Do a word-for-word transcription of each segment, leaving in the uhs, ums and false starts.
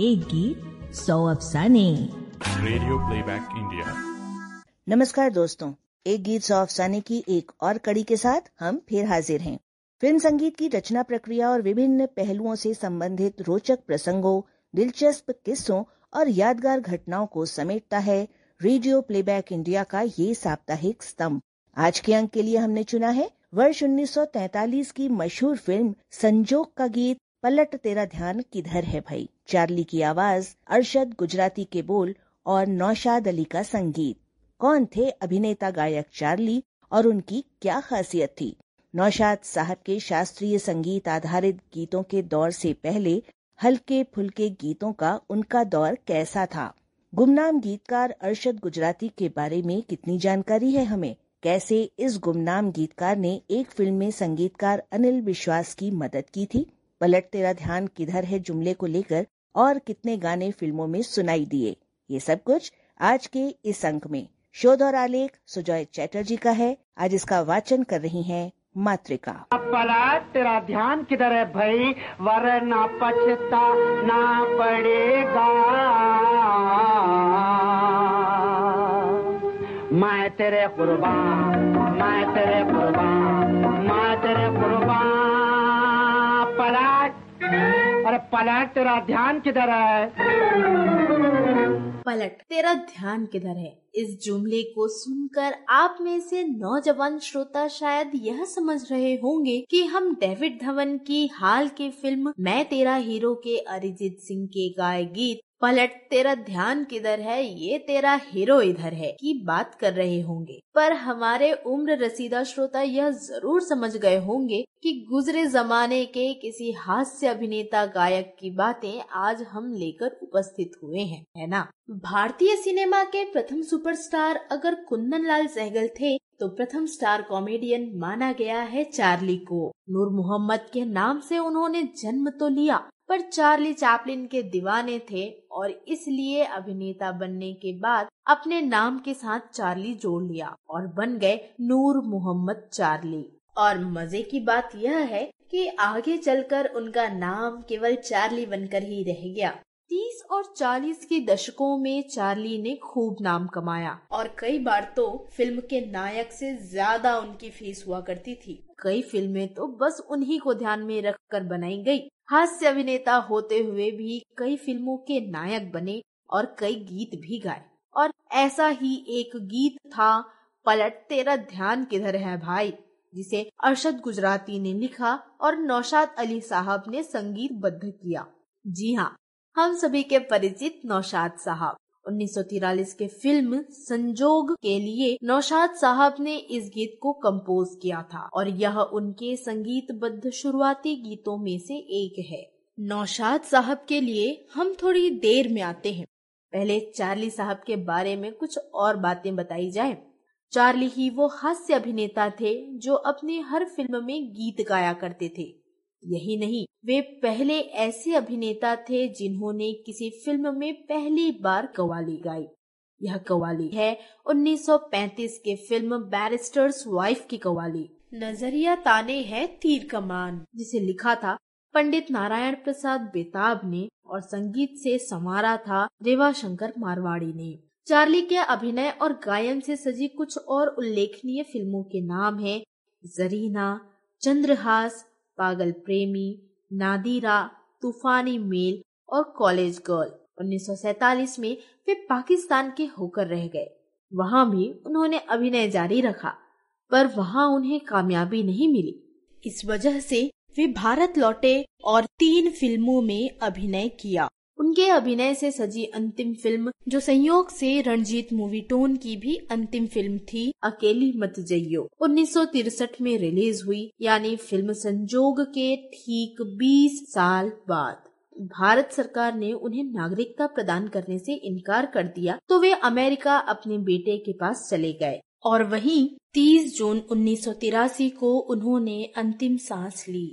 एक गीत सौ अफसाने। Radio playback India. नमस्कार दोस्तों, एक गीत सौ अफसाने की एक और कड़ी के साथ हम फिर हाजिर हैं। फिल्म संगीत की रचना प्रक्रिया और विभिन्न पहलुओं से संबंधित रोचक प्रसंगों, दिलचस्प किस्सों और यादगार घटनाओं को समेटता है रेडियो प्लेबैक इंडिया का ये साप्ताहिक स्तंभ। आज के अंक के लिए हमने चुना है वर्ष उन्नीस सौ तैंतालीस की मशहूर फिल्म संजोग का गीत पलट तेरा ध्यान किधर है भाई। चार्ली की आवाज, अरशद गुजराती के बोल और नौशाद अली का संगीत। कौन थे अभिनेता गायक चार्ली और उनकी क्या खासियत थी? नौशाद साहब के शास्त्रीय संगीत आधारित गीतों के दौर से पहले हल्के फुल्के गीतों का उनका दौर कैसा था? गुमनाम गीतकार अरशद गुजराती के बारे में कितनी जानकारी है हमें? कैसे इस गुमनाम गीतकार ने एक फिल्म में संगीतकार अनिल विश्वास की मदद की थी? पलट तेरा ध्यान किधर है जुमले को लेकर और कितने गाने फिल्मों में सुनाई दिए? ये सब कुछ आज के इस अंक में। शोध और आलेख सुजॉय चैटर्जी का है। आज इसका वाचन कर रही हैं मातृका। पलट तेरा ध्यान किधर है भाई, वरना पछताना पड़ेगा। मैं तेरे कुर्बान, मैं तेरे कुर्बान, मैं तेरे कुर्बान। पलट, अरे पलट तेरा ध्यान किधर है? पलट तेरा ध्यान किधर है, इस जुमले को सुनकर आप में से नौजवान श्रोता शायद यह समझ रहे होंगे कि हम डेविड धवन की हाल की फिल्म मैं तेरा हीरो के अरिजीत सिंह के गाए गीत पलट तेरा ध्यान किधर है, ये तेरा हीरो इधर है की बात कर रहे होंगे। पर हमारे उम्र रसीदा श्रोता यह जरूर समझ गए होंगे कि गुजरे जमाने के किसी हास्य अभिनेता गायक की बातें आज हम लेकर उपस्थित हुए हैं, है ना? भारतीय सिनेमा के प्रथम सुपरस्टार अगर कुंदन लाल सहगल थे तो प्रथम स्टार कॉमेडियन माना गया है चार्ली को। नूर मोहम्मद के नाम से उन्होंने जन्म तो लिया, पर चार्ली चैपलिन के दीवाने थे और इसलिए अभिनेता बनने के बाद अपने नाम के साथ चार्ली जोड़ लिया और बन गए नूर मोहम्मद चार्ली। और मजे की बात यह है कि आगे चलकर उनका नाम केवल चार्ली बनकर ही रह गया। तीस और चालीस के दशकों में चार्ली ने खूब नाम कमाया और कई बार तो फिल्म के नायक से ज्यादा उनकी फीस हुआ करती थी। कई फिल्में तो बस उन्हीं को ध्यान में रखकर बनाई गई। हास्य अभिनेता होते हुए भी कई फिल्मों के नायक बने और कई गीत भी गाए। और ऐसा ही एक गीत था पलट तेरा ध्यान किधर है भाई, जिसे अरशद गुजराती ने लिखा और नौशाद अली साहब ने संगीतबद्ध किया। जी हाँ, हम सभी के परिचित नौशाद साहब। उन्नीस सौ तिरालीस के फिल्म संजोग के लिए नौशाद साहब ने इस गीत को कंपोज किया था और यह उनके संगीतबद्ध शुरुआती गीतों में से एक है। नौशाद साहब के लिए हम थोड़ी देर में आते हैं। पहले चार्ली साहब के बारे में कुछ और बातें बताई जाए। चार्ली ही वो हास्य अभिनेता थे जो अपने हर फिल्म में गीत गाया करते थे। यही नहीं, वे पहले ऐसे अभिनेता थे जिन्होंने किसी फिल्म में पहली बार कव्वाली गाई। यह कव्वाली है उन्नीस सौ पैंतीस के फिल्म बैरिस्टर्स वाइफ की कव्वाली नजरिया ताने है तीर कमान, जिसे लिखा था पंडित नारायण प्रसाद बेताब ने और संगीत से संवारा था रेवा शंकर मारवाड़ी ने। चार्ली के अभिनय और गायन से सजी कुछ और उल्लेखनीय फिल्मों के नाम हैं जरीना, चंद्रहास, पागल प्रेमी, नादीरा, तूफानी मेल और कॉलेज गर्ल। उन्नीस सौ सैतालीस में वे पाकिस्तान के होकर रह गए। वहाँ भी उन्होंने अभिनय जारी रखा, पर वहाँ उन्हें कामयाबी नहीं मिली। इस वजह से वे भारत लौटे और तीन फिल्मों में अभिनय किया। उनके अभिनय से सजी अंतिम फिल्म, जो संयोग से रणजीत मूवी टोन की भी अंतिम फिल्म थी, अकेली मत जइयो, उन्नीस सौ तिरसठ में रिलीज हुई। यानी फिल्म संजोग के ठीक बीस साल बाद भारत सरकार ने उन्हें नागरिकता प्रदान करने से इनकार कर दिया तो वे अमेरिका अपने बेटे के पास चले गए और वहीं तीस जून उन्नीस सौ तिरासी को उन्होंने अंतिम सांस ली।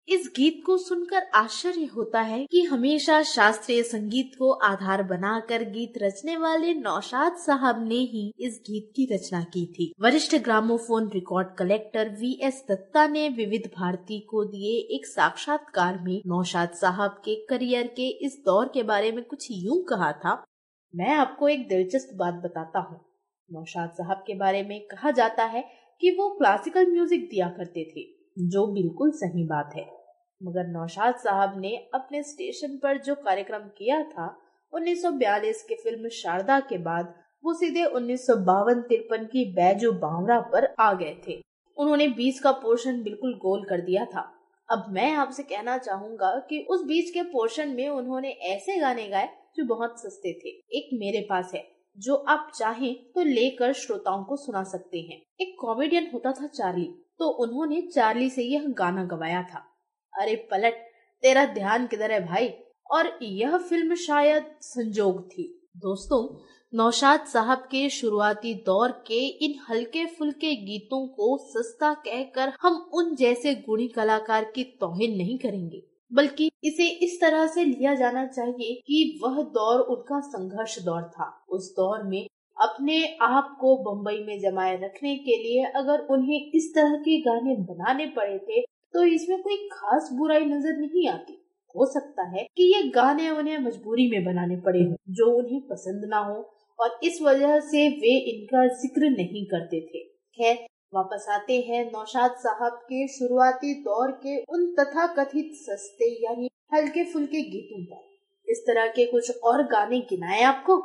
इस गीत को सुनकर आश्चर्य होता है कि हमेशा शास्त्रीय संगीत को आधार बनाकर गीत रचने वाले नौशाद साहब ने ही इस गीत की रचना की थी। वरिष्ठ gramophone record collector V S Datta ने विविध भारती को दिए एक साक्षात्कार में नौशाद साहब के करियर के इस दौर के बारे में कुछ यूं कहा था। मैं आपको एक दिलचस्प बात बताता हूँ। नौशाद साहब के बारे में कहा जाता है कि वो क्लासिकल म्यूजिक दिया करते थे, जो बिल्कुल सही बात है। मगर नौशाद साहब ने अपने स्टेशन पर जो कार्यक्रम किया था उन्नीस सौ बयालीस के फिल्म शारदा के बाद वो सीधे उन्नीस सौ बावन तिरपन की बैजो बावरा पर आ गए थे। उन्होंने बीच का पोर्शन बिल्कुल गोल कर दिया था। अब मैं आपसे कहना चाहूंगा कि उस बीच के पोर्शन में उन्होंने ऐसे गाने गाए जो बहुत सस्ते थे। एक मेरे पास है जो आप चाहें तो लेकर श्रोताओं को सुना सकते हैं। एक कॉमेडियन होता था चार्ली, तो उन्होंने चार्ली से यह गाना गवाया था, अरे पलट तेरा ध्यान किधर है भाई। और यह फिल्म शायद संजोग थी। दोस्तों, नौशाद साहब के शुरुआती दौर के इन हल्के फुल्के गीतों को सस्ता कहकर हम उन जैसे गुणी कलाकार की तौहीन नहीं करेंगे, बल्कि इसे इस तरह से लिया जाना चाहिए कि वह दौर उनका संघर्ष दौर था। उस दौर में अपने आप को बम्बई में जमाए रखने के लिए अगर उन्हें इस तरह के गाने बनाने पड़े थे तो इसमें कोई खास बुराई नजर नहीं आती। हो सकता है कि ये गाने उन्हें मजबूरी में बनाने पड़े हों, जो उन्हें पसंद ना हो, और इस वजह से वे इनका जिक्र नहीं करते थे। खैर, वापस आते हैं नौशाद साहब के शुरुआती दौर के उन तथाकथित सस्ते यानी हल्के फुल्के गीतों पर। इस तरह के कुछ और गाने गिनाए आपको।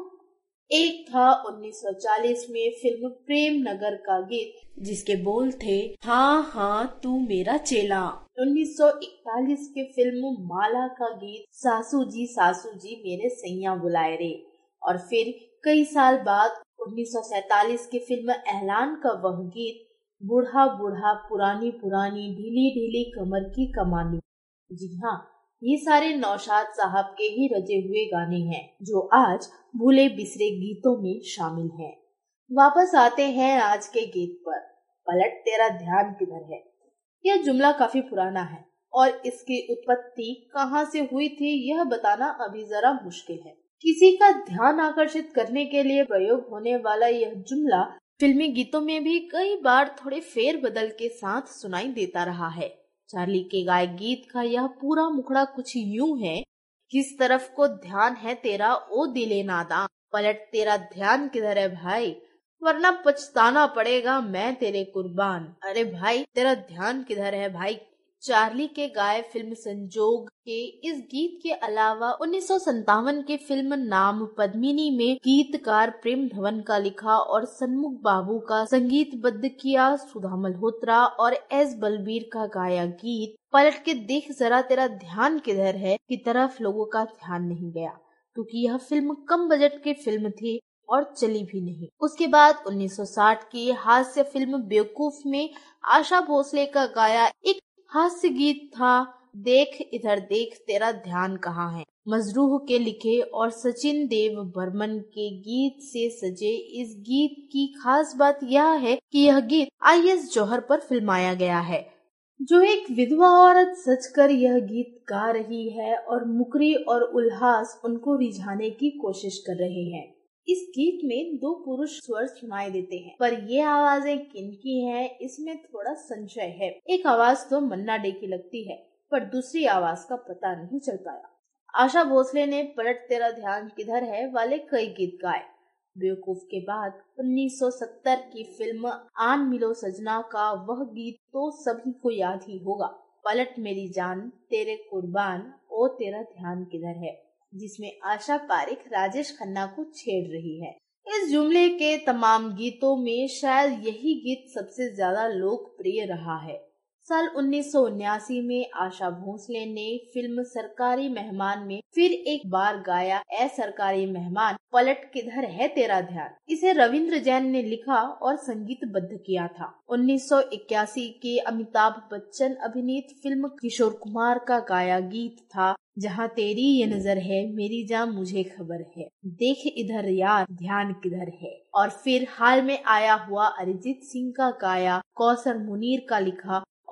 एक था उन्नीस सौ चालीस में फिल्म प्रेम नगर का गीत, जिसके बोल थे, हाँ हाँ तू मेरा चेला। उन्नीस सौ इकतालीस के फिल्म माला का गीत, सासू जी सासू जी मेरे सैया बुलाए रे। और फिर कई साल बाद उन्नीस सौ सैतालीस की फिल्म ऐलान का वह गीत, बूढ़ा बूढ़ा पुरानी पुरानी ढीली ढीली कमर की कमानी। जी हाँ, ये सारे नौशाद साहब के ही रचे हुए गाने हैं, जो आज भूले बिसरे गीतों में शामिल हैं। वापस आते हैं आज के गीत पर, पलट तेरा ध्यान किधर है। यह जुमला काफी पुराना है और इसकी उत्पत्ति कहाँ से हुई थी यह बताना अभी जरा मुश्किल है। किसी का ध्यान आकर्षित करने के लिए प्रयोग होने वाला यह जुमला फिल्मी गीतों में भी कई बार थोड़े फेर बदल के साथ सुनाई देता रहा है। चार्ली के गाए गीत का यह पूरा मुखड़ा कुछ यूं है, किस तरफ को ध्यान है तेरा ओ दिले नादा, पलट तेरा ध्यान किधर है भाई, वरना पछताना पड़ेगा मैं तेरे कुर्बान। अरे भाई तेरा ध्यान किधर है भाई। चार्ली के गाए फिल्म संजोग के इस गीत के अलावा उन्नीस सौ संतावन के फिल्म नाम पद्मिनी में गीतकार प्रेम धवन का लिखा और सन्मुख बाबू का संगीतबद्ध किया सुधा मल्होत्रा और एस बलबीर का गाया गीत पलट के देख जरा तेरा ध्यान किधर है की तरफ लोगों का ध्यान नहीं गया, क्योंकि यह फिल्म कम बजट की फिल्म थी और चली भी नहीं। उसके बाद उन्नीस सौ साठ की हास्य फिल्म बेवकूफ में आशा भोसले का गाया एक हास्य गीत था, देख इधर देख तेरा ध्यान कहाँ है। मजरूह के लिखे और सचिन देव बर्मन के गीत से सजे इस गीत की खास बात यह है कि यह गीत आई एस जौहर पर फिल्माया गया है, जो एक विधवा औरत सचकर यह गीत गा रही है और मुकरी और उल्लास उनको रिझाने की कोशिश कर रहे हैं। इस गीत में दो पुरुष स्वर सुनाई देते हैं, पर ये आवाजें किनकी हैं इसमें थोड़ा संशय है। एक आवाज तो मन्ना डे की लगती है, पर दूसरी आवाज का पता नहीं चल पाया। आशा भोसले ने पलट तेरा ध्यान किधर है वाले कई गीत गाए। बेवकूफ के बाद उन्नीस सौ सत्तर की फिल्म आन मिलो सजना का वह गीत तो सभी को याद ही होगा, पलट मेरी जान तेरे कुर्बान ओ तेरा ध्यान किधर है, जिसमें आशा पारिक राजेश खन्ना को छेड़ रही है। इस जुमले के तमाम गीतों में शायद यही गीत सबसे ज्यादा लोकप्रिय रहा है। साल उन्नीस सौ उन्यासी में आशा भोसले ने फिल्म सरकारी मेहमान में फिर एक बार गाया ए सरकारी मेहमान पलट किधर है तेरा ध्यान। इसे रविंद्र जैन ने लिखा और संगीतबद्ध किया था। उन्नीस सौ इक्यासी के अमिताभ बच्चन अभिनीत फिल्म किशोर कुमार का गाया गीत था जहाँ तेरी ये नजर है मेरी जान मुझे खबर है, देख इधर यार ध्यान किधर है। और फिर हाल में आया हुआ अरिजीत सिंह का गाया कौसर मुनीर का लिखा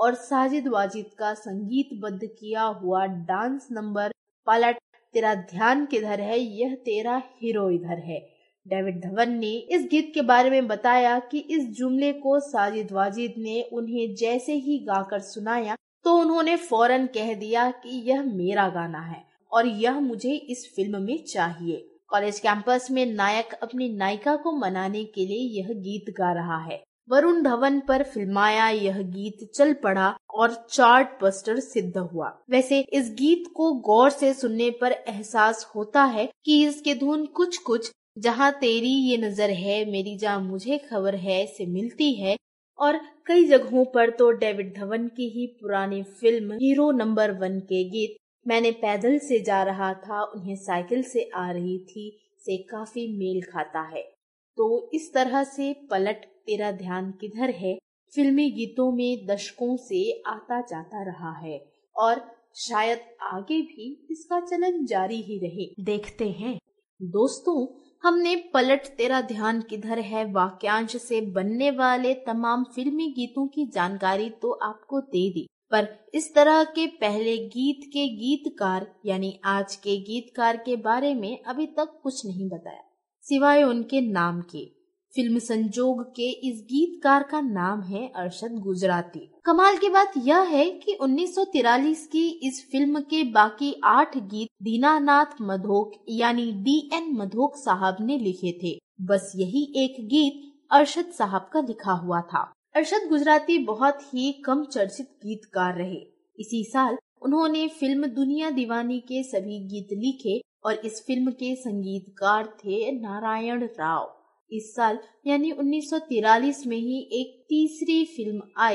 और साजिद वाजिद का संगीतबद्ध किया हुआ डांस नंबर पलट तेरा ध्यान किधर है, यह तेरा हीरो इधर है। डेविड धवन ने इस गीत के बारे में बताया कि इस जुमले को साजिद वाजिद ने उन्हें जैसे ही गाकर सुनाया तो उन्होंने फौरन कह दिया कि यह मेरा गाना है और यह मुझे इस फिल्म में चाहिए। कॉलेज कैंपस में नायक अपनी नायिका को मनाने के लिए यह गीत गा रहा है। वरुण धवन पर फिल्माया यह गीत चल पड़ा और चार्ट बस्टर सिद्ध हुआ। वैसे इस गीत को गौर से सुनने पर एहसास होता है कि इसके धुन कुछ कुछ जहाँ तेरी ये नजर है, मेरी जहाँ मुझे खबर है से मिलती है और कई जगहों पर तो डेविड धवन की ही पुरानी फिल्म हीरो नंबर वन के गीत मैंने पैदल से जा रहा था, उन्हें साइकिल से आ रही थी से काफी मेल खाता है। तो इस तरह से पलट तेरा ध्यान किधर है फिल्मी गीतों में दशकों से आता जाता रहा है और शायद आगे भी इसका चलन जारी ही रहे। देखते हैं। दोस्तों, हमने पलट तेरा ध्यान किधर है वाक्यांश से बनने वाले तमाम फिल्मी गीतों की जानकारी तो आपको दे दी, पर इस तरह के पहले गीत के गीतकार यानी आज के गीतकार के बारे में अभी तक कुछ नहीं बताया सिवाय उनके नाम के। फिल्म संजोग के इस गीतकार का नाम है अरशद गुजराती। कमाल की बात यह है कि उन्नीस सौ तिरालीस की इस फिल्म के बाकी आठ गीत दीनानाथ मधोक यानी डी एन मधोक साहब ने लिखे थे। बस यही एक गीत अरशद साहब का लिखा हुआ था। अरशद गुजराती बहुत ही कम चर्चित गीतकार रहे। इसी साल उन्होंने फिल्म दुनिया दीवानी के सभी गीत लिखे और इस फिल्म के संगीतकार थे नारायण राव। इस साल यानी उन्नीस सौ तिरालीस में ही एक तीसरी फिल्म आई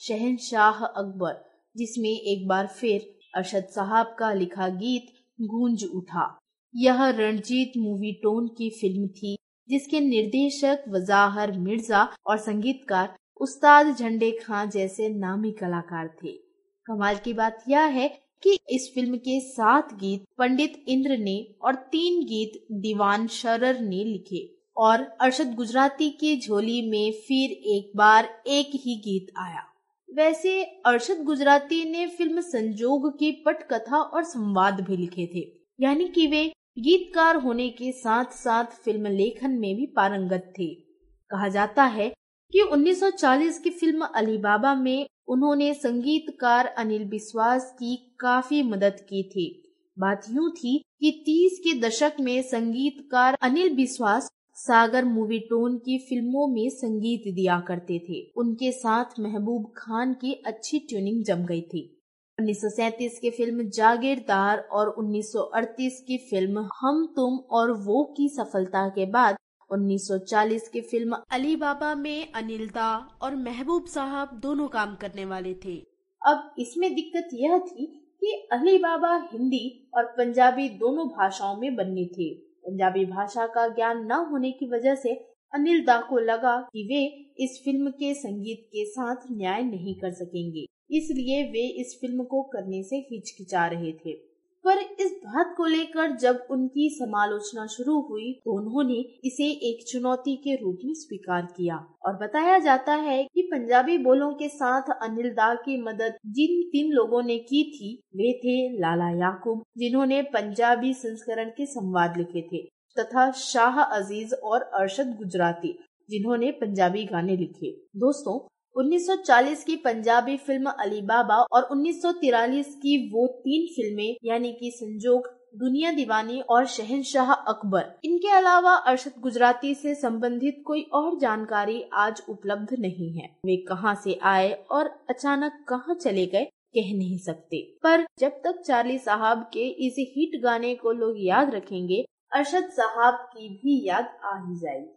शहंशाह अकबर, जिसमें एक बार फिर अरशद साहब का लिखा गीत गूंज उठा। यह रणजीत मूवी टोन की फिल्म थी जिसके निर्देशक वजाहर मिर्जा और संगीतकार उस्ताद झंडे खां जैसे नामी कलाकार थे। कमाल की बात यह है कि इस फिल्म के सात गीत पंडित इंद्र ने और तीन गीत दीवान शरर ने लिखे और अरशद गुजराती की झोली में फिर एक बार एक ही गीत आया। वैसे अरशद गुजराती ने फिल्म संजोग की पटकथा और संवाद भी लिखे थे, यानी कि वे गीतकार होने के साथ साथ फिल्म लेखन में भी पारंगत थे। कहा जाता है कि उन्नीस सौ चालीस की फिल्म अली बाबा में उन्होंने संगीतकार अनिल बिस्वास की काफी मदद की थी। बात यूं थी कि तीस के दशक में संगीतकार अनिल बिस्वास सागर मूवी टोन की फिल्मों में संगीत दिया करते थे। उनके साथ महबूब खान की अच्छी ट्यूनिंग जम गई थी। उन्नीस सौ सैंतीस की फिल्म जागीरदार और उन्नीस सौ अड़तीस की फिल्म हम तुम और वो की सफलता के बाद उन्नीस सौ चालीस की फिल्म अली बाबा में अनिल दा और महबूब साहब दोनों काम करने वाले थे। अब इसमें दिक्कत यह थी कि अली बाबा हिंदी और पंजाबी दोनों भाषाओं में बनने थे। पंजाबी भाषा का ज्ञान न होने की वजह से अनिल दा को लगा कि वे इस फिल्म के संगीत के साथ न्याय नहीं कर सकेंगे, इसलिए वे इस फिल्म को करने से हिचकिचा रहे थे। पर इस बात को लेकर जब उनकी समालोचना शुरू हुई तो उन्होंने इसे एक चुनौती के रूप में स्वीकार किया और बताया जाता है कि पंजाबी बोलों के साथ अनिल दा की मदद जिन तीन लोगों ने की थी वे थे लाला याकूब, जिन्होंने पंजाबी संस्करण के संवाद लिखे थे, तथा शाह अजीज और अरशद गुजराती, जिन्होंने पंजाबी गाने लिखे। दोस्तों, उन्नीस सौ चालीस की पंजाबी फिल्म अली बाबा और उन्नीस सौ तिरालीस की वो तीन फिल्में यानी कि संजोग, दुनिया दीवानी और शहंशाह अकबर, इनके अलावा अरशद गुजराती से संबंधित कोई और जानकारी आज उपलब्ध नहीं है। वे कहां से आए और अचानक कहां चले गए कह नहीं सकते, पर जब तक चार्ली साहब के इस हिट गाने को लोग याद रखेंगे, अरशद साहब की भी याद आ ही जाएगी।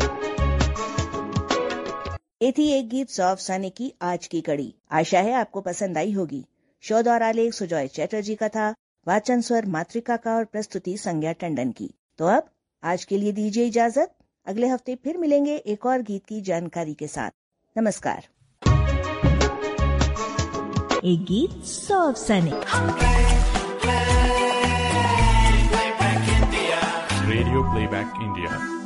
ये थी एक गीत सौ अफसाने की आज की कड़ी। आशा है आपको पसंद आई होगी। शोध और आलेख सुजॉय चैटर्जी का था, वाचन स्वर मातृका का और प्रस्तुति संज्ञा टंडन की। तो अब आज के लिए दीजिए इजाजत। अगले हफ्ते फिर मिलेंगे एक और गीत की जानकारी के साथ। नमस्कार। एक गीत सौ अफसाने। Radio playback India.